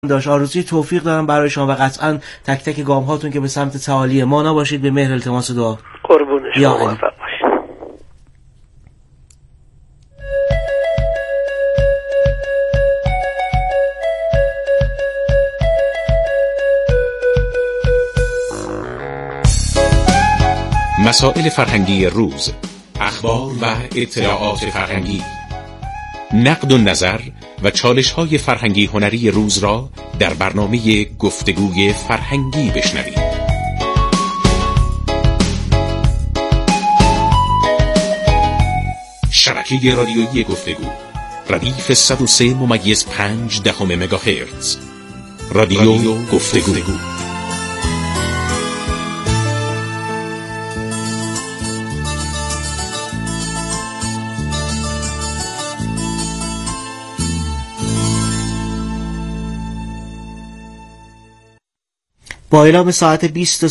داشت. آرزوی توفیق دارم برای شما و قطعا تک تک گام هاتون که به سمت تعالی مانا باشید. به مهر التماس دعا. قربون شما، موفق باشید. مسائل فرهنگی روز، اخبار و اطلاعات فرهنگی، نقد و نظر و چالش‌های فرهنگی هنری روز را در برنامه گفتگوی فرهنگی بشنوید. شبکه رادیویی گفتگو، ردیف 103.5 مگاهرتز. رادیو گفتگو. با اعلام ساعت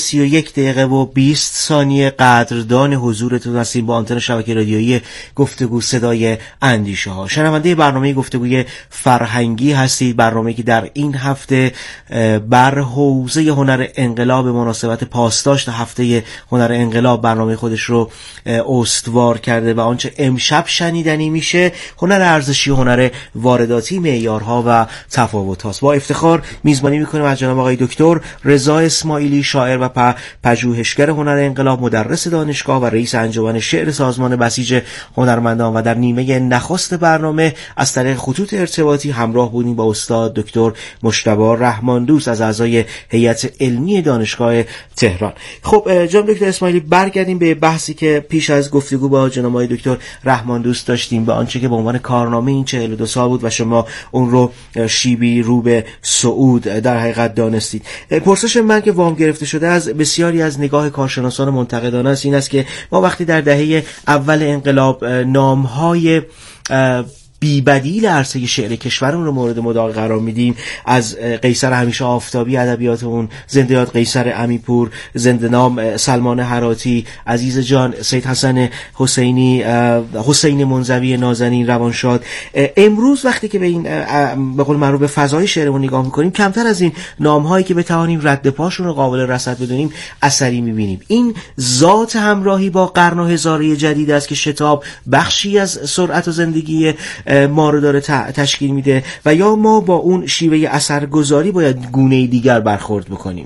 20:31 قدردان حضورتون هستیم با آنتن شبکه رادیویی گفتگو صدای اندیشه ها. شنونده برنامه گفتگوی فرهنگی هستید، برنامه‌ای که در این هفته بر حوزه هنر انقلاب مناسبت پاسداشت هفته هنر انقلاب برنامه خودش رو استوار کرده و آنچه امشب شنیدنی میشه هنر ارزشی و هنر وارداتی، معیارها و تفاوت‌هاست. با افتخار میزبانی میکنیم از جناب آقای دکتر رضا اسماعیلی، شاعر و پژوهشگر هنر انقلاب، مدرس دانشگاه و رئیس انجمن شعر سازمان بسیج هنرمندان، و در نیمه نخست برنامه از طریق خطوط ارتباطی همراه بودیم با استاد دکتر مجتبی رحماندوست از اعضای هیئت علمی دانشگاه تهران. خب جناب دکتر اسماعیلی، برگردیم به بحثی که پیش از گفتگو با جناب آقای دکتر رحماندوست داشتیم، به آنچه که به عنوان کارنامه این 42 سال بود و شما اون رو شیبی رو به صعود در حقیقت دانستید. پرسش من که وام گرفته شده از بسیاری از نگاه کارشناسان منتقدانه است این است که ما وقتی در دهه اول انقلاب نام‌های بی‌بدیل عرصه شعر کشورمون رو مورد مدعا قرار میدیم، از قیصر همیشه آفتابی ادبیاتمون، زنده یاد قیصر امیرپور، زنده نام سلمان هراتی، عزیز جان سید حسن حسینی، حسین منزوی نازنین روانشاد، امروز وقتی که به این به قول معروف به فضای شعرمون نگاه میکنیم کمتر از این نام‌هایی که بتوانیم رد پاشون رو قابل رصد بدونیم اثری میبینیم. این ذات همراهی با قرن و هزاره جدید است که شتاب بخشی از سرعت و زندگی ما رو داره تشکیل میده، و یا ما با اون شیوه اثرگذاری باید گونه دیگر برخورد بکنیم؟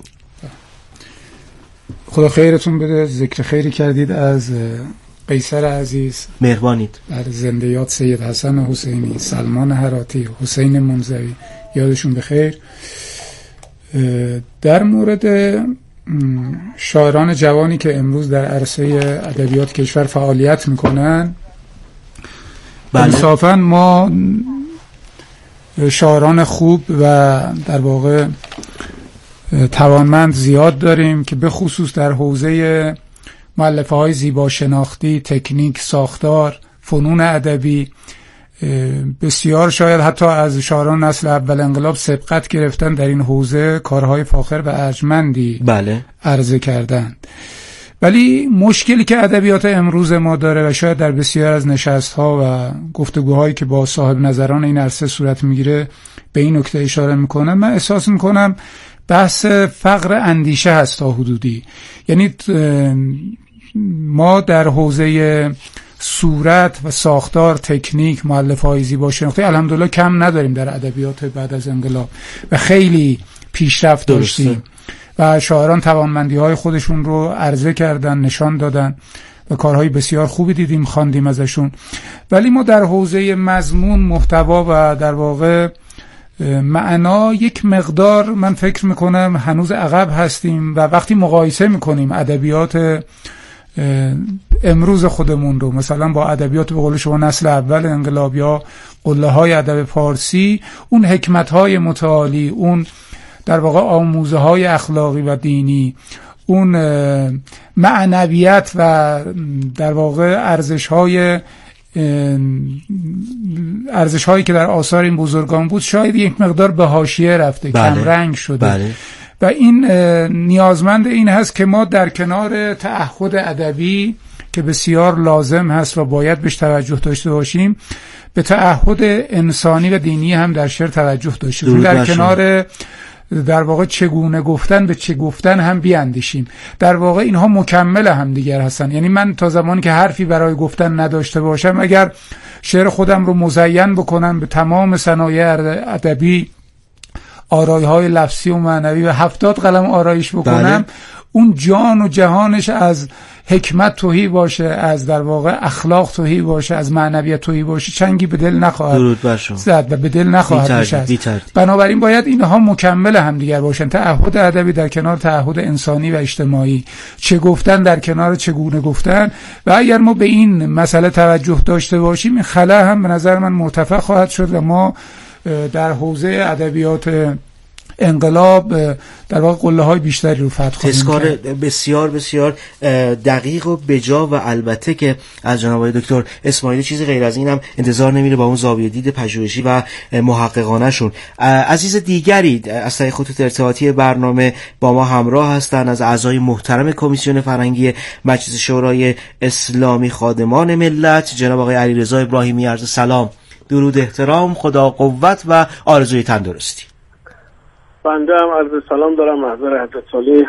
خدا خیرتون بده. ذکر خیری کردید از قیصر عزیز، مهربانید. در زنده یاد سید حسن حسینی، سلمان هراتی، حسین منزوی، یادشون بخیر. در مورد شاعران جوانی که امروز در عرصه ادبیات کشور فعالیت میکنن، انصافاً ما شاعران خوب و در واقع توانمند زیاد داریم که به خصوص در حوزه مؤلفه های زیبا شناختی، تکنیک، ساختار، فنون ادبی بسیار شاید حتی از شاعران نسل اول انقلاب سبقت گرفتن در این حوزه، کارهای فاخر و ارجمندی عرضه کردند. ولی مشکلی که ادبیات امروز ما داره و شاید در بسیار از نشست‌ها و گفتگوهایی که با صاحب نظران این عرصه صورت میگیره به این نکته اشاره میکنم، من احساس میکنم بحث فقر اندیشه هست تا حدودی. یعنی ما در حوزه صورت و ساختار، تکنیک، مؤلفه‌های زیبا شناختی الحمدلله کم نداریم در ادبیات بعد از انقلاب و خیلی پیشرفت داشتیم و شاعران توانمندی‌های خودشون رو عرضه کردن، نشان دادن و کارهای بسیار خوبی دیدیم، خواندیم ازشون. ولی ما در حوزه مضمون، محتوا و در واقع معنا یک مقدار من فکر میکنم هنوز عقب هستیم و وقتی مقایسه میکنیم ادبیات امروز خودمون رو مثلا با ادبیات به قول شما نسل اول انقلاب یا قله‌های ادب فارسی، اون حکمت‌های متعالی، اون در واقع آموزه‌های اخلاقی و دینی، اون معنویت و در واقع ارزش‌هایی که در آثار این بزرگان بود شاید یک مقدار به حاشیه رفته، کم رنگ شده. و این نیازمند این هست که ما در کنار تعهد ادبی که بسیار لازم هست و باید بهش توجه داشته باشیم، به تعهد انسانی و دینی هم در شعر توجه داشته باشیم. در کنار در واقع چگونه گفتن به چه گفتن هم بیاندیشیم. در واقع اینها مکمل هم دیگر هستن. یعنی من تا زمانی که حرفی برای گفتن نداشته باشم، اگر شعر خودم رو مزین بکنم به تمام صنایع ادبی، آرایه‌های لفظی و معنوی و 70 قلم آرایش بکنم، اون جان و جهانش از حکمت تهی باشه، از در واقع اخلاق تهی باشه، از معنویت تهی باشه، چنگی به دل نخواهد زد و به دل نخواهد نشست. بنابراین باید اینها مکمل هم دیگر باشن. تعهد ادبی در کنار تعهد انسانی و اجتماعی، چه گفتن در کنار چگونه گفتن. و اگر ما به این مسئله توجه داشته باشیم، این خلا هم به نظر من مرتفع خواهد شد و ما در حوزه ادبیات انقلاب در واقع قله‌های بیشتری رو فتح خواهیم تذکار کرد. بسیار بسیار دقیق و بجا و البته که از جناب آقای دکتر اسماعیلی چیزی غیر از این هم انتظار نمیره با اون زاویه دید پژوهشی و محققانه شون. عزیز دیگری از طریق خطوط ارتباطی برنامه با ما همراه هستند، از اعضای محترم کمیسیون فرهنگی مجلس شورای اسلامی خادمان ملت جناب آقای علیرضا ابراهیمی. عرض سلام، درود، احترام، خدا قوت و آرزوی تندرستی. بنده هم عرض سلام دارم محضر حضرت عالی،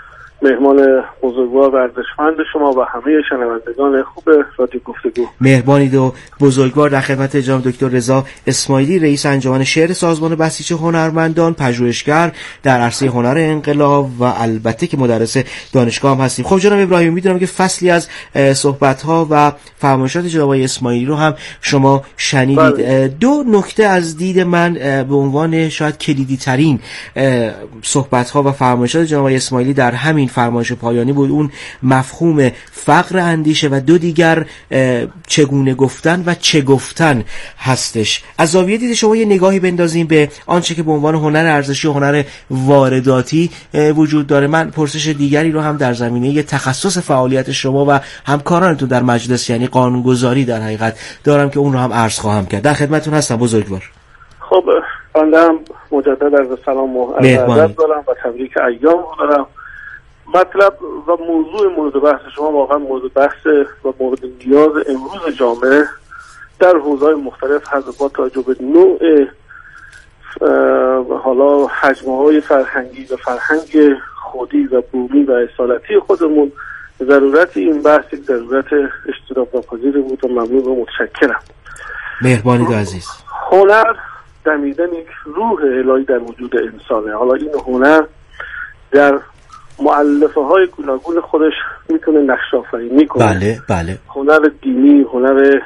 مهمان بزرگوار و ارزشمند شما و همه شنوندگان خوب رادیو گفتگو. مهربانید و بزرگوار. در خدمت جناب دکتر رضا اسماعیلی، رئیس انجمن شعر سازمان بسیج هنرمندان، پژوهشگر در عرصه هنر انقلاب و البته که مدرس دانشگاه هم هستیم. خب جناب ابراهیمی، میدونم که فصلی از صحبت‌ها و فرمایشات جناب اسماعیلی رو هم شما شنیدید. دو نکته از دید من به عنوان شاید کلیدی ترین صحبت‌ها و فرمایشات جناب اسماعیلی در همین فرمایش پایانی بود، اون مفهوم فقر اندیشه و دو دیگر چگونه گفتن و چه گفتن هستش. از زاویه دید شما یه نگاهی بندازیم به آنچه که به عنوان هنر ارزشی و هنر وارداتی وجود داره. من پرسش دیگری رو هم در زمینه تخصص فعالیت شما و همکارانتون در مجلس، یعنی قانونگذاری در حقیقت دارم که اون رو هم عرض خواهم کرد. در خدمتتون هستم بزرگوار. خب بنده هم مجدد عرض سلام و ادب دارم و تبریک ایام دارم. مطلب و مورد بحث شما واقعا مورد بحث و مورد نیاز امروز جامعه در حوزه‌های مختلف هست، با توجه به نوع حالا حجم‌های فرهنگی و فرهنگ خودی و بومی و اصالتی خودمون. ضرورت این بحث یک ضرورت اجتناب ناپذیر بود و ممنون و متشکرم. مهربانید عزیز. هنر دمیدن یک روح الهی در وجود انسانه. حالا این هنر در مؤلفه های گوناگون خودش میتونه نقش آفرینی کنه. بله. هنر دینی، هنر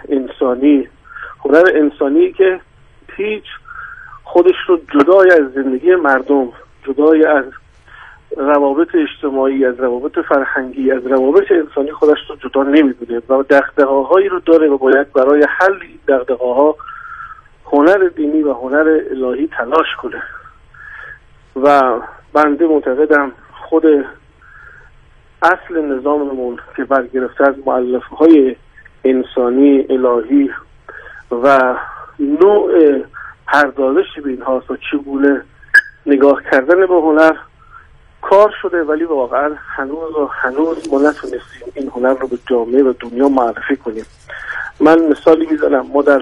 انسانی که هیچ خودش رو جدای از زندگی مردم، جدای از روابط اجتماعی، از روابط فرهنگی، از روابط انسانی خودش رو جدا نمیدونه و دغدغه‌هایی رو داره و باید برای حل این دغدغه‌ها هنر دینی و هنر الهی تلاش کنه. و بنده معتقدم خود اصل نظاممون که برگرفته از مؤلفه‌های انسانی الهی و نوع پردازش به اینهاست و چگونه نگاه کردن به هنر کار شده، ولی واقعا هنوز ما نتونستیم این هنر رو به جامعه و دنیا معرفی کنیم. من مثالی میزنم، ما در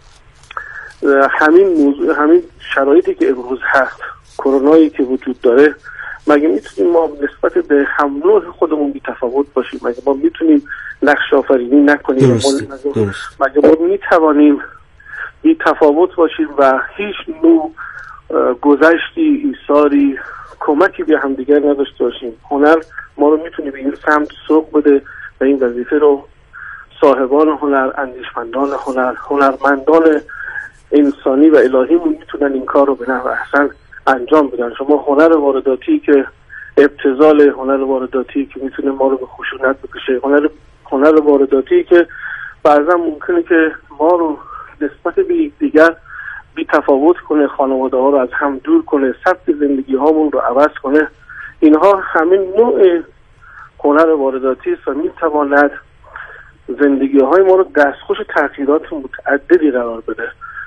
همین شرایطی که امروز هست، کرونایی که وجود داره، مگه میتونیم ما نسبت به هم نوع خودمون بی تفاوت باشیم؟ مگه ما میتونیم نقش آفرینی نکنیم؟ مگه ما میتوانیم بی تفاوت باشیم و هیچ نوع گذشتی، ایثاری، کمکی به هم دیگر نداشته باشیم؟ هنر ما رو میتونه به این سمت سوق بده و این وظیفه رو صاحبان هنر، اندیشمندان هنر، هنرمندان انسانی و الهیمون میتونن این کار رو به نحو احسن انجام بدن. شما هنر وارداتی که ابتذال، هنر وارداتی که میتونه ما رو به خشونت بکشه، هنر وارداتی که بعضا ممکنه که ما رو نسبت به یکدیگر بی تفاوت کنه، خانواده ها رو از هم دور کنه، سبک زندگی هامون رو عوض کنه، اینها همین نوع هنر وارداتی است و میتواند زندگی های ما رو دستخوش تغییرات متعددی قرار بده.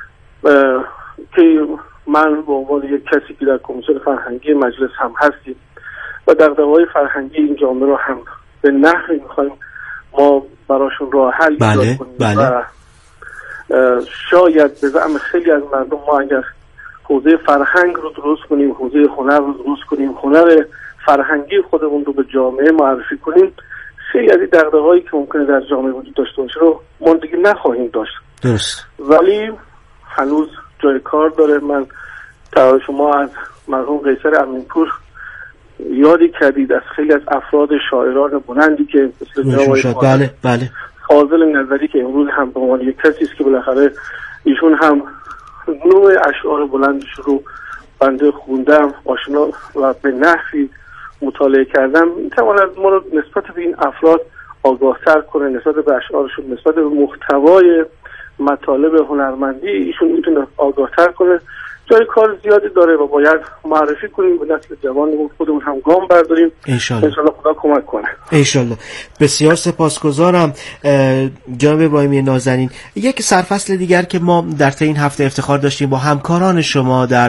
که من به عنوان یک کسی که در کمیسیون فرهنگی مجلس هم هستیم و دغدغه‌های فرهنگی این جامعه رو هم به نحوی می‌خوایم ما براشون راه حل ایجاد کنیم و شاید به زعم خیلی از مردم ما اگر حوزه فرهنگ رو درست کنیم، حوزه هنر رو درست کنیم، هنر فرهنگی خودمون رو به جامعه معرفی کنیم، خیلی از این دغدغه‌هایی که ممکنه در جامعه وجود داشته باشه رو ما دیگه نخواهیم داشت. درست. ولی هنوز جای کار داره. من شما از مرحوم قیصر امینپور یادی کردید، از خیلی از افراد شاعران بلندی که مثل بله فاضل نظری که امروز هم به عنوان یک کسی است که بالاخره ایشون هم نوع اشعار بلندش رو بنده خوندم، آشنا و به نحوی مطالعه کردم، میتواند ما رو نسبت به این افراد آگاه‌تر کنه، نسبت به اشعارشون، نسبت به محتوای مطالب هنرمندی ایشون میتونه آگاه‌تر کنه. جای کار زیادی داره و باید معرفی کنیم به نسل جوانمون، خودمون هم گام برداریم. انشالله خدا کمک کنه. انشالله. بسیار سپاسگزارم جناب ابراهیمی نازنین. یک سرفصل دیگر که ما در طی این هفته افتخار داشتیم با همکاران شما در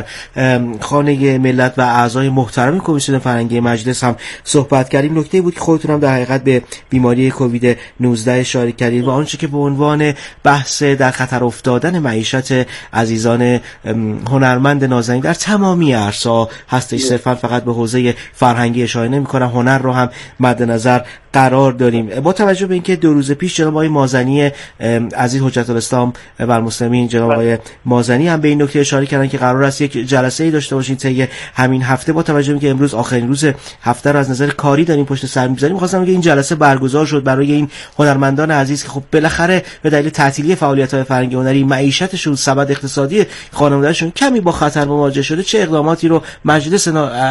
خانه ملت و اعضای محترم کمیسیون فرهنگی مجلس هم صحبت کردیم. نکته بود که خودتون هم در حقیقت به بیماری کووید 19 اشاره کردید و آنچه که به عنوان بحث در خطر افتادن معیشت عزیزان هنرمند نازنین در تمامی عرصه‌ها هستش، صرفا فقط به حوزه فرهنگی اشاره نمی‌کنم، هنر رو هم مد نظر قرار داریم. با توجه به اینکه 2 روز پیش جناب آقای مازنی عزیز حجت الاسلام و المسلمین، جناب آقای مازنی هم به این نکته اشاره کردن که قرار است یک جلسه‌ای داشته باشیم طی همین هفته، با توجه به اینکه امروز آخرین روز هفته رو از نظر کاری داریم پشت سر می‌گذاریم، می‌خواستم بگم این جلسه برگزار شد برای این هنرمندان عزیز که خب بالاخره به دلیل تعطیلی فعالیت‌های فرهنگی هنری معیشتشون، سبد اقتصادی خانواده‌شون کمی با خطر مواجه شده، چه اقداماتی رو مجلس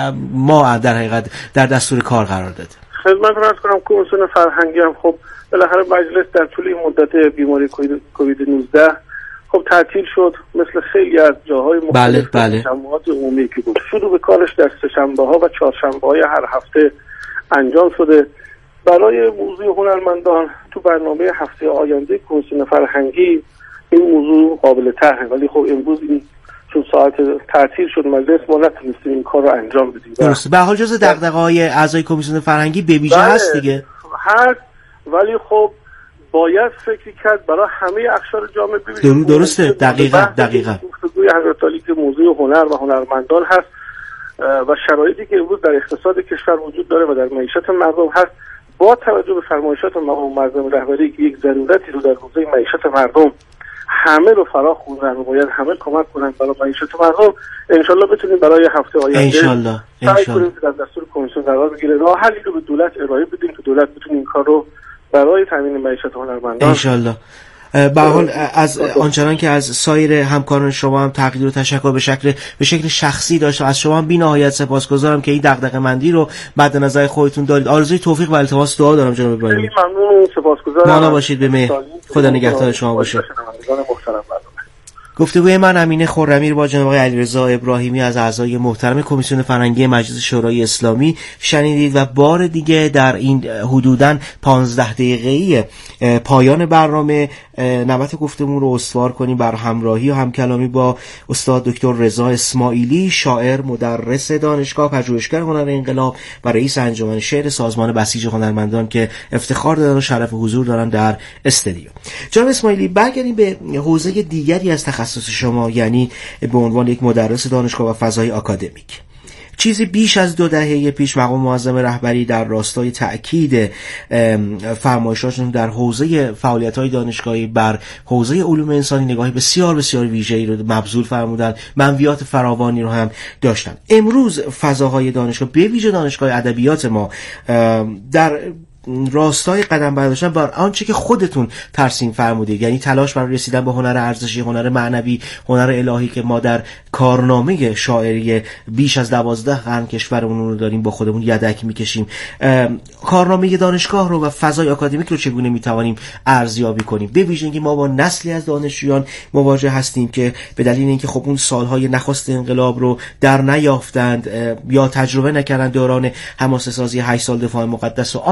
ما در حقیقت در دستور کار قرار داده؟ خدمتتون عرض کنم کمیسیون فرهنگی هم خب بالاخره مجلس در طول این مدت بیماری کووید 19 خب تعطیل شد، مثل خیلی از جاهای مختلف جمعات عمومی که بود. شروع به کارش در سه‌شنبه‌ها و چهارشنبه‌های هر هفته انجام شده. برای موضوع هنرمندان تو برنامه هفته آینده کمیسیون فرهنگی این موضوع قابل طرحه، ولی خب امروز این چون ساعت تعطیل شد مجلس ما نتونستیم این کار رو انجام بدیم. درسته. به حال جز دغدغه‌های اعضای کمیسیون فرهنگی به ویژه هست دیگه. هست، ولی خب باید فکری کرد برای همه اقشار جامعه. ببینید درسته. دقیقاً گفتگوی حضرت علی که موضوع هنر و هنرمندان هست و شرایطی که امروز در اقتصاد کشور وجود داره و در معیشت مردم هست، با توجه به فرمایشات مردم رهبری که یک ضرورتی رو در حوزه معیشت مردم همه رو فرا خوندن و باید همه کمک کنن برای معیشت مردم، انشالله بتونیم برای هفته آینده انشالله کنیم که در دستور کمیسیون قرار بگیره، راه حلی رو به دولت ارائه بدیم که دولت بتونه این کار رو برای تامین معیشت هنرمندان انشالله. به حال از آنچنان که از سایر همکاران شما هم تقدیر و تشکر به شکل شخصی داشتم، از شما هم بی‌نهایت سپاسگزارم که این دغدغه‌مندی رو مد نظر خودتون دارید. آرزوی توفیق و التماس دعا دارم جناب ابراهیمی. ممنون، سپاسگزارم. مانا باشید به مهر. خدا نگهدار شما باشه. گفتگوی من امینه خرمی با جناب علیرضا ابراهیمی از اعضای محترم کمیسیون فرهنگی مجلس شورای اسلامی شنیدید و بار دیگه در این حدوداً 15 دقیقه‌ای پایان برنامه نوبت گفتمون رو استوار کنیم بر همراهی و همکلامی با استاد دکتر رضا اسماعیلی، شاعر، مدرس دانشگاه، پژوهشگر هنر انقلاب و رئیس انجمن شعر سازمان بسیج هنرمندان که افتخار دارن و شرف حضور دارن در استودیو. جناب اسماعیلی، برگردیم به حوزه دیگری از تخصص شما، یعنی به عنوان یک مدرس دانشگاه و فضای آکادمیک. چیزی بیش از 2 دهه پیش مقام معظم رهبری در راستای تأکید فرمایشاتشون در حوزه فعالیت‌های دانشگاهی بر حوزه علوم انسانی نگاهی بسیار بسیار ویژه‌ای رو مبذول فرمودن، منویات فراوانی رو هم داشتن. امروز فضاهای دانشگاه به ویژه دانشگاه ادبیات ما در راستای قدم برداشتن بر آنچه که خودتون ترسیم فرمودید، یعنی تلاش برای رسیدن به هنر ارزشی، هنر معنوی، هنر الهی که ما در کارنامه شاعری بیش از 12 قرن کشورمون رو داریم با خودمون یدک میکشیم. کارنامه دانشگاه رو و فضای آکادمیک رو چگونه میتوانیم ارزیابی کنیم؟ به ویژه اینکه ما با نسلی از دانشجویان مواجه هستیم که به دلیل اینکه خب اون سالهای نخست انقلاب رو در نیافتند یا تجربه نکردن دوران حماسه سازی 8 سال دفاع مقدس و آن روی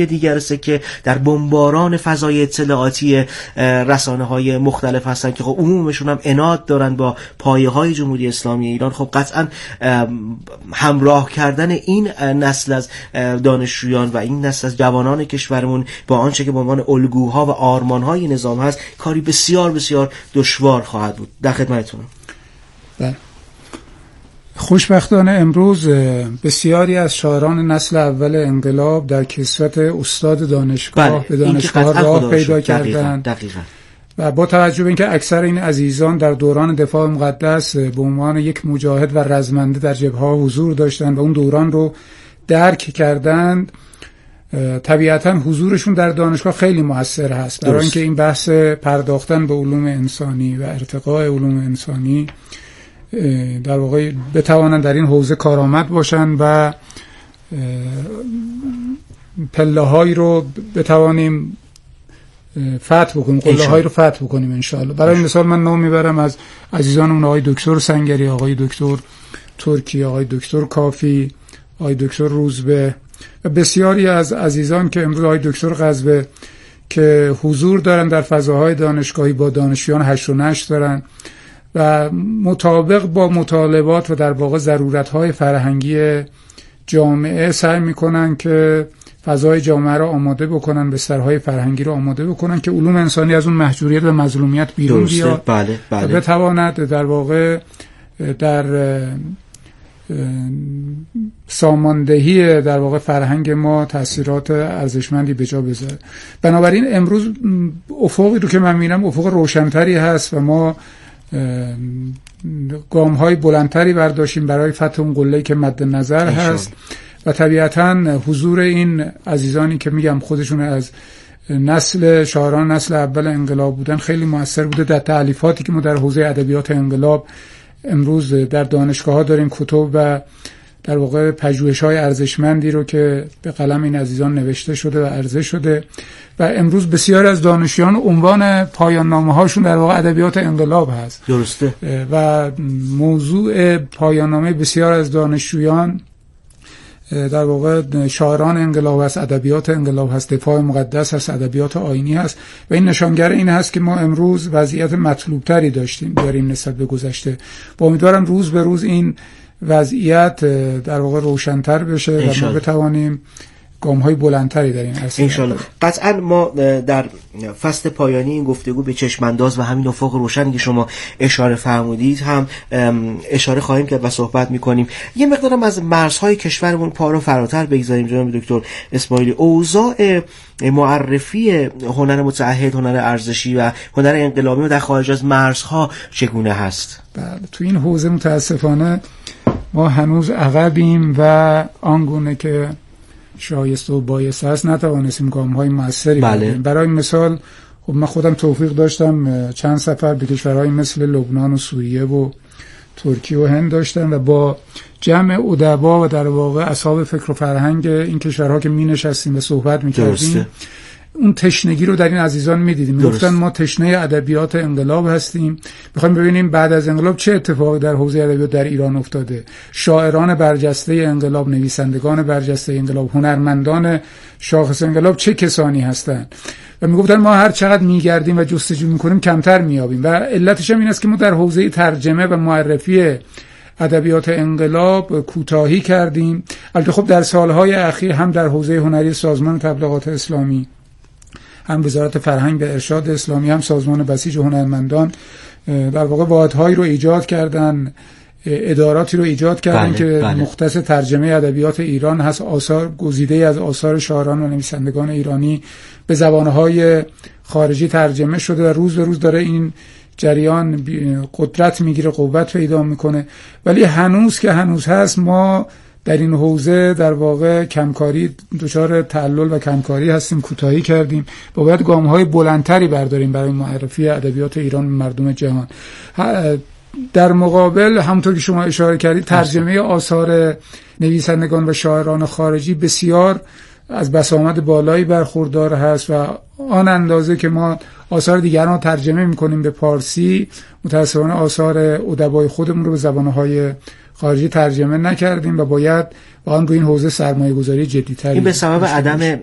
دیگر سکه در بمباران فضای اطلاعاتی رسانه‌های مختلف هستن که خب عمومشون هم عناد دارن با پایه‌های جمهوری اسلامی ایران. خب قطعا همراه کردن این نسل از دانشجویان و این نسل از جوانان کشورمون با آنچه که به عنوان الگوها و آرمان‌های نظام هست کاری بسیار بسیار دشوار خواهد بود. در خدمتتونم. بله. خوشبختانه امروز بسیاری از شاعران نسل اول انقلاب در کسوت استاد دانشگاه به دانشگاه راه پیدا کردند. دقیقاً. و با توجه به اینکه اکثر این عزیزان در دوران دفاع مقدس به عنوان یک مجاهد و رزمنده در جبهه‌ها حضور داشتند و اون دوران رو درک کردند، طبیعتاً حضورشون در دانشگاه خیلی مؤثر هست برای اینکه این بحث پرداختن به علوم انسانی و ارتقاء علوم انسانی در واقع بتوانند در این حوزه کارآمد باشند و پله‌هایی رو بتوانیم فتح بکنیم، قله‌هایی رو فتح بکنیم انشاءالله. برای مثال من نام میبرم از عزیزانمون آقای دکتر سنگری، آقای دکتر ترکی، آقای دکتر کافی، آقای دکتر روزبه و بسیاری از عزیزان که امروز آقای دکتر غزبه که حضور دارن در فضاهای دانشگاهی با دانشجویان 8 و 9 دارن و مطابق با مطالبات و در واقع ضرورت‌های فرهنگی جامعه سعی میکنن که فضای جامعه را آماده بکنن، بسترهای فرهنگی را آماده بکنن که علوم انسانی از اون محجوریت و مظلومیت بیرون بیاد. بله. و بتواند در واقع در ساماندهی در واقع فرهنگ ما تأثیرات ارزشمندی به جا بذاره. بنابراین امروز افقی رو که من میبینم افق روشنتری هست و ما گام‌های بلندتری برداشتیم برای فتح اون قله‌ای که مد نظر هست و طبیعتاً حضور این عزیزانی که میگم خودشون از نسل شاعران نسل اول انقلاب بودن خیلی مؤثر بوده در تألیفاتی که ما در حوزه ادبیات انقلاب امروز در دانشگاه‌ها داریم، کتب و در واقع پژوهش‌های ارزشمندی رو که به قلم این عزیزان نوشته شده و عرضه شده و امروز بسیار از دانشجویان عنوان پایان نامه‌هاشون در واقع ادبیات انقلاب هست. درسته. و موضوع پایان نامه بسیار از دانشجویان در واقع شاعران انقلاب هست، ادبیات انقلاب هست، دفاع مقدس هست، ادبیات آیینی هست و این نشانگر این هست که ما امروز وضعیت مطلوبتری داریم نسبت به گذشته. با امیدوارم روز به روز این وضعیت در واقع روشن‌تر بشه و ما بتوانیم گام‌های بلندتری در این عرصه. انشالله. قطعا ما در فصل پایانی این گفتگو به چشمانداز و همین افق روشنی که شما اشاره فرمودید هم اشاره خواهیم کرد و صحبت می‌کنیم. یه مقدارم از مرزهای کشورمون پا رو فراتر بگذاریم جناب دکتر اسماعیلی. اوضاع معرفی هنر متعهد، هنر ارزشی و هنر انقلابی در خارج از مرزها چگونه هست؟ بله، تو این حوزه متاسفانه ما هنوز عقبیم و آنگونه که شایسته و بایسته است نتوانستیم گام‌های موثری برداریم. برای مثال خب من خودم توفیق داشتم چند سفر به کشورهای مثل لبنان و سوریه و ترکیه و هند داشتم و با جمع ادبا و در واقع اصحاب فکر و فرهنگ این کشورها که می‌نشستیم و صحبت می‌کردیم اون تشنگی رو در این عزیزان می‌دیدیم. میگفتن ما تشنه ادبیات انقلاب هستیم، می‌خوایم ببینیم بعد از انقلاب چه اتفاقی در حوزه ادبیات در ایران افتاده. شاعران برجسته انقلاب، نویسندگان برجسته انقلاب، هنرمندان شاخص انقلاب چه کسانی هستند؟ و میگفتن ما هر چقدر میگردیم و جستجو میکنیم کمتر میابیم و علتش هم این است که ما در حوزه ترجمه و معرفی ادبیات انقلاب کوتاهی کردیم. البته خب در سالهای اخیر هم در حوزه هنری سازمان تبلیغات اسلامی، هم وزارت فرهنگ و ارشاد اسلامی، هم سازمان بسیج هنرمندان در واقع واحدهایی رو ایجاد کردن، اداراتی رو ایجاد کردن که مختص ترجمه ادبیات ایران هست. آثار گزیده از آثار شاعران و نویسندگان ایرانی به زبانهای خارجی ترجمه شده و روز به روز داره این جریان قدرت میگیره، قوت پیدا میکنه. ولی هنوز که هنوز هست ما در این حوزه در واقع کمکاری، دچار تعلل و کمکاری هستیم، کوتاهی کردیم. باید گام‌های بلندتری برداریم برای معرفی ادبیات ایران به مردم جهان. در مقابل همونطور که شما اشاره کردید ترجمه آثار نویسندگان و شاعران خارجی بسیار از بسامد بالایی برخوردار هست و آن اندازه که ما آثار دیگران ترجمه می‌کنیم به پارسی، متأسفانه آثار ادبای خودمون رو به زبان‌های خارجی ترجمه نکردیم و باید با آن روی این حوزه سرمایه‌گذاری جدی‌تری. این به سبب عدم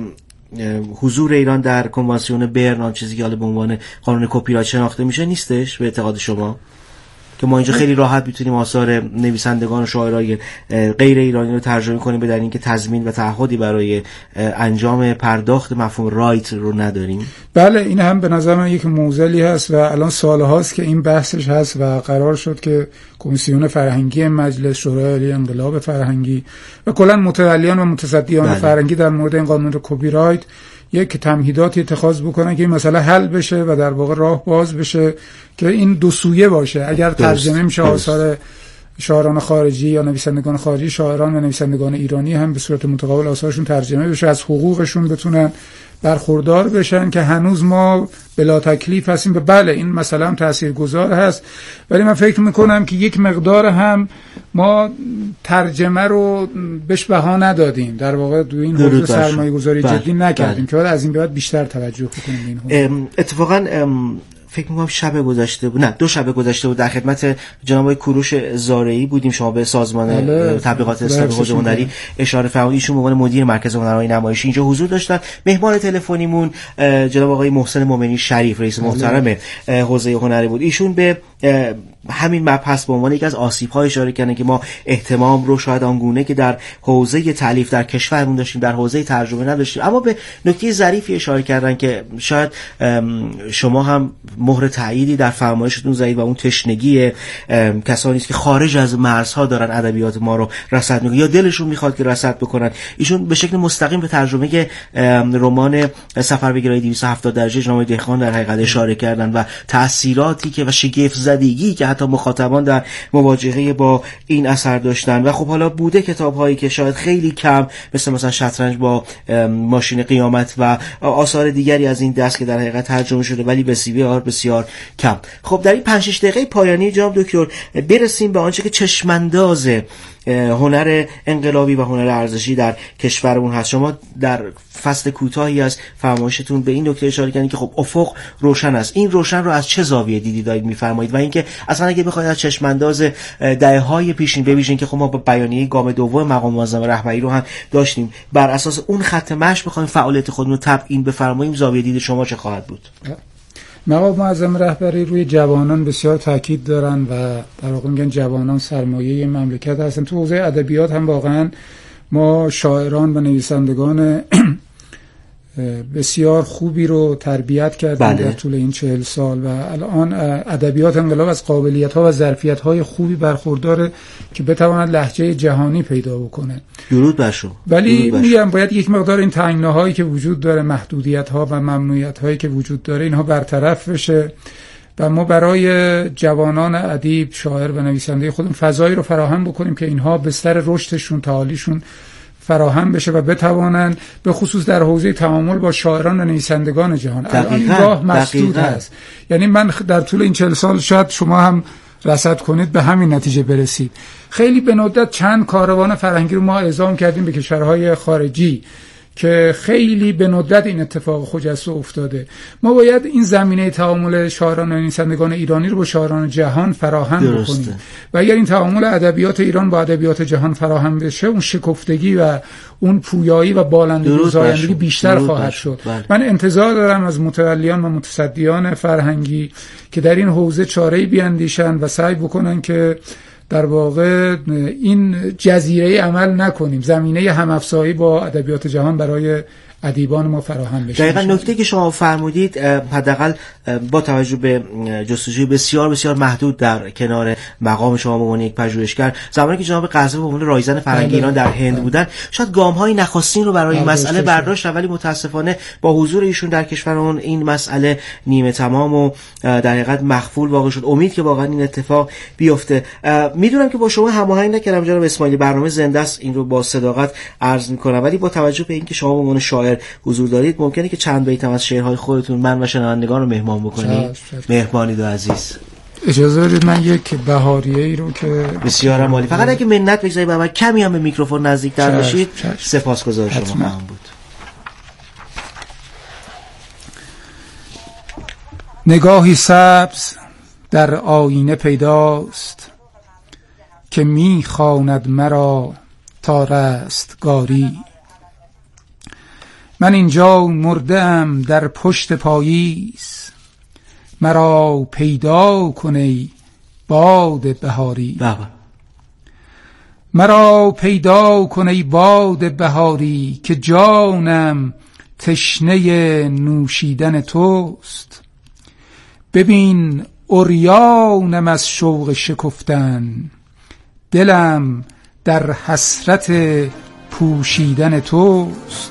حضور ایران در کنوانسیون برن، چیزی که حالا به عنوان قانون کپی رایت شناخته میشه، نیستش به اعتقاد شما؟ که ما اینجا خیلی راحت میتونیم آثار نویسندگان و شاعرای غیر ایرانی رو ترجمه کنیم بدون اینکه تضمین و تعهدی برای انجام پرداخت مفهوم رایت رو نداریم. بله، این هم به نظر من یک معضلی هست و الان سالهاست که این بحثش هست و قرار شد که کمیسیون فرهنگی مجلس، شورای عالی انقلاب فرهنگی و کلا متولیان و متصدیان فرهنگی در مورد این قانون کپی رایت یک تمهیداتی اتخاذ بکنن که این مسئله حل بشه و در واقع راه باز بشه که این دو سویه باشه. اگر ترجمه میشه آثار شاعران خارجی یا نویسندگان خارجی، شاعران و نویسندگان ایرانی هم به صورت متقابل آثارشون ترجمه بشه، از حقوقشون بتونن برخوردار بشن که هنوز ما بلا تکلیف هستیم. و بله این مسئله هم تاثیرگذار هست، ولی من فکر میکنم که یک مقدار هم ما ترجمه رو بهش بها ندادیم، در واقع دو این حوزه سرمایه‌گذاری جدی نکردیم که از این به بعد بیشتر توجه کنیم به این. اتفاقا فکر می‌کنم شب گذشته بود، نه 2 شب گذشته بود، در خدمت جناب آقای کوروش زارعی بودیم. شما به سازمان تبلیغات اسلامی حوزه هنری اشاره فرمودید، ایشون به عنوان مدیر مرکز هنرهای نمایشی اینجا حضور داشتن. مهمان تلفنیمون جناب آقای محسن مومنی شریف، رئیس محترم حوزه هنری بود. ایشون به همین مبحث به عنوان یکی از آسیب‌ها اشاره کردن که ما اهتمام رو شاید آنگونه که در حوزه تالیف در کشورمون داشتیم در حوزه ترجمه نداشتیم. اما به نکته ظریفی اشاره کردن که شاید شما هم مهر تأییدی در فرمایشتون زدید و اون تشنگی کسانی است که خارج از مرزها دارن ادبیات ما رو رصد میکنن یا دلشون میخواد که رصد بکنن. ایشون به شکل مستقیم به ترجمه رمان سفر به گرای 270 درجه جناب دهقان در حقیقت اشاره کردن و تأثیراتی که و شگفت زدگی که حتی مخاطبان در مواجهه با این اثر داشتن. و خب حالا بوده کتاب‌هایی که شاید خیلی کم مثلا شطرنج با ماشین قیامت و آثار دیگری از این دست که در حقیقت ترجمه شده ولی بسیار کم. خب در این 5-6 دقیقه پایانی جناب دکتر برسیم به آنچه که چشمانداز هنر انقلابی و هنر ارزشی در کشورمون هست. شما در فصل کوتاهی از فرمایشتون به این نکته اشاره کردید که خب افق روشن است. این روشن رو از چه زاویه دیدی دارید میفرمایید و اینکه اصلا اگه بخواید از چشمانداز دهه‌های پیشین ببینید که خب ما با بیانیه گام دوم مقام معظم رهبری رو هم داشتیم، بر اساس اون خط مشی بخوایم فعالیت خودمون رو تبیین بفرماییم، زاویه دید شما چه خواهد بود؟ مقام معظم رهبری روی جوانان بسیار تاکید دارن و در واقع میگن جوانان سرمایه مملکت هستن. تو حوزه ادبیات هم واقعا ما شاعران و نویسندگان بسیار خوبی رو تربیت کردیم در طول این 40 سال و الان ادبیات انقلاب از قابلیت‌ها و ظرفیت‌های خوبی برخورداره که بتواند لهجه جهانی پیدا بکنه. درود بر شما. ولی میگم باید یک مقدار این تنگناهایی که وجود داره، محدودیت‌ها و ممنوعیت‌هایی که وجود داره، اینها برطرف بشه و ما برای جوانان ادیب، شاعر و نویسنده خودمون فضایی رو فراهم بکنیم که اینها بستر رشدشون، تعالیشون فراهم بشه و بتوانند به خصوص در حوزه تعامل با شاعران و نویسندگان جهان. الان این راه مسدود هست. یعنی من در طول این 40 سال شاید شما هم رصد کنید به همین نتیجه برسید. خیلی به ندرت چند کاروان فرهنگی رو ما اعزام کردیم به کشورهای خارجی که خیلی به ندرت این اتفاق خجسته افتاده. ما باید این زمینه تعامل شاعران و نویسندگان ایرانی رو با شاعران جهان فراهم بکنیم و اگر این تعامل ادبیات ایران با ادبیات جهان فراهم بشه، اون شکفتگی و اون پویایی و بالندگی زایندگی بیشتر خواهد شد. من انتظار دارم از متولیان و متصدیان فرهنگی که در این حوزه چاره‌ای بیاندیشن و سعی بکنن که در واقع این جزیره عمل نکنیم، زمینه هم‌افزایی با ادبیات جهان برای ادیبان ما فراهم بشه. دقیقاً نکته که شما فرمودید حداقل با توجه به جستجوی بسیار محدود در کنار مقام شما به عنوان یک پژوهشگر، زمانی که جناب قزوی به عنوان رایزن فرهنگی ایران در هند بودن، شاید گام‌های نخستین رو برای این مسئله برداشت، ولی متاسفانه با حضور ایشون در کشورمون این مسئله نیمه تمام و در حقیقت مخفول واقع شد. امید که واقعا این اتفاق بیفته. میدونم که با شما هماهنگ نکردم جناب اسماعیلی، برنامه زنده است، این رو با صداقت عرض می‌کنم، ولی با توجه به اینکه شما به عنوان شاعر حضور دارید ممکنه که چند بیتم از شعرهای خودتون من و شنوندگان رو مهمان بکنید. مهربانی دو عزیز. اجازه بدید من یک بهاریه‌ای رو که بسیار عالی، فقط اگه منت بگذارید و کمی هم به میکروفون نزدیک‌تر بشید سپاسگزار شما خواهم بود. نگاهی سبز در آینه پیداست که میخواند مرا تا رستگاری. من اینجا مرده‌ام در پشت پاییز، مرا پیدا کن ای باد بهاری. مرا پیدا کن ای باد بهاری، که جانم تشنه نوشیدن توست. ببین عریانم از شوق شکفتن، دلم در حسرت پوشیدن توست.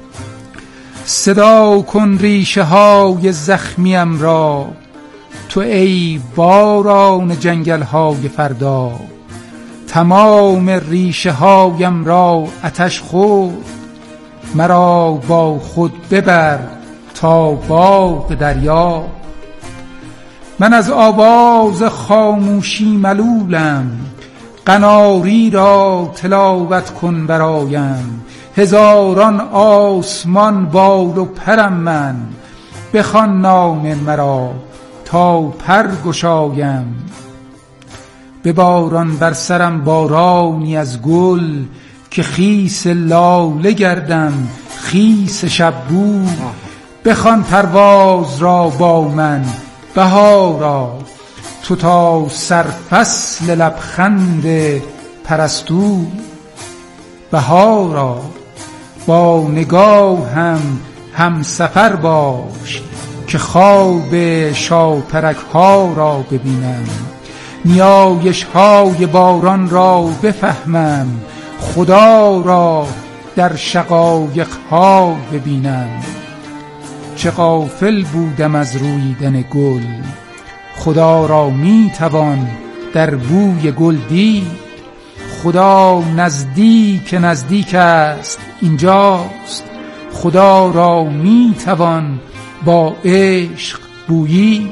صدا کن ریشه های زخمیم را، تو ای باران جنگل های فردا. تمام ریشه هایم را آتش خورد، مرا با خود ببر تا باغ دریا. من از آواز خاموشی ملولم، قناری را تلاوت کن برایم. هزاران آسمان بال و پرم من، بخوان نام مرا تا پر گشایم. بباران بر سرم بارانی از گل، که خیس لاله گردم خیس شبگو. بخوان پرواز را با من بهارا، تو تا سرفصل لبخند پرستو. بهارا با نگاهم هم سفر باش، که خواب شاپرک ها را ببینم. نیایش های باران را بفهمم، خدا را در شقایق ها ببینم. چه غافل بودم از رویدن گل، خدا را می توان در بوی گل دید. خدا نزدیک نزدیک است اینجاست، خدا را می توان با عشق بویی.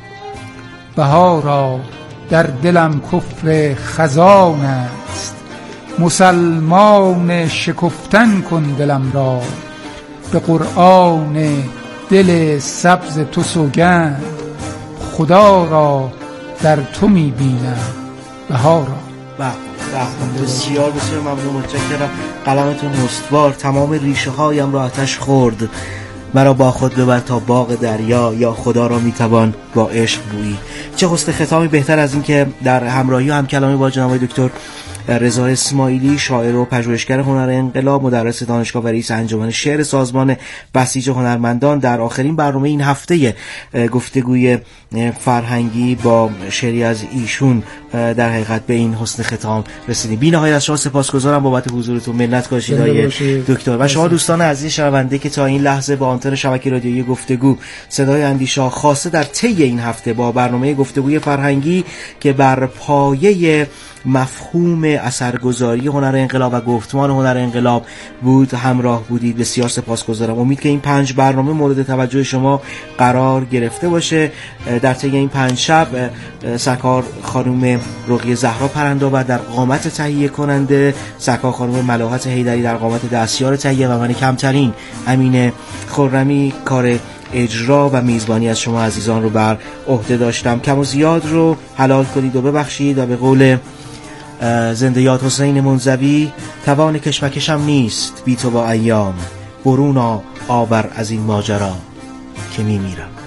بهارا در دلم کفر خزان است، مسلمان شکفتن کن دلم را. به قرآن دل سبز تو سوگند، خدا را در تو می بینم بهارا. بسیار بسیار ممنون، متشکرم. قلمتون استوار. تمام ریشه هایم را آتش خورد، مرا با خود ببر تا باغ دریا. یا خدا را میتوان با عشق بویی. چه حسن ختامی بهتر از این که در همراهی و همکلامی با جناب دکتر رضا اسماعیلی، شاعر و پژوهشگر هنر انقلاب، مدرس دانشگاه و رئیس انجمن شعر سازمان بسیج هنرمندان، در آخرین برنامه این هفته گفتگوی فرهنگی با شعری از ایشون در حقیقت به این حسن ختام رسیدیم. بی‌نهایت از شما سپاسگزارم بابت حضورتون. منت کاشید آقای دکتر. و شما دوستان عزیز شنونده که تا این لحظه با آنتن شبکه رادیویی گفتگو صدای اندیشه خاصه در طی این هفته با برنامه گفتگوی فرهنگی که بر پایه مفهوم اثرگذاری هنر انقلاب و گفتمان هنر انقلاب بود همراه بودید، بسیار سپاسگزارم. امید که این 5 برنامه مورد توجه شما قرار گرفته باشه. در طی این 5 شب سرکار خانم رقیه زهرا پرندآور در قامت تهیه کننده، سرکار خانم ملاحت حیدری در قامت دستیار تهیه و من کمترین امین خرمی کار اجرا و میزبانی از شما عزیزان رو بر عهده داشتم. کم و زیاد رو حلال کنید و ببخشید و به قول زنده یاد حسین منزوی، توان کشمکشم نیست بی تو با ایام، برون آور از این ماجرا که میمیرم.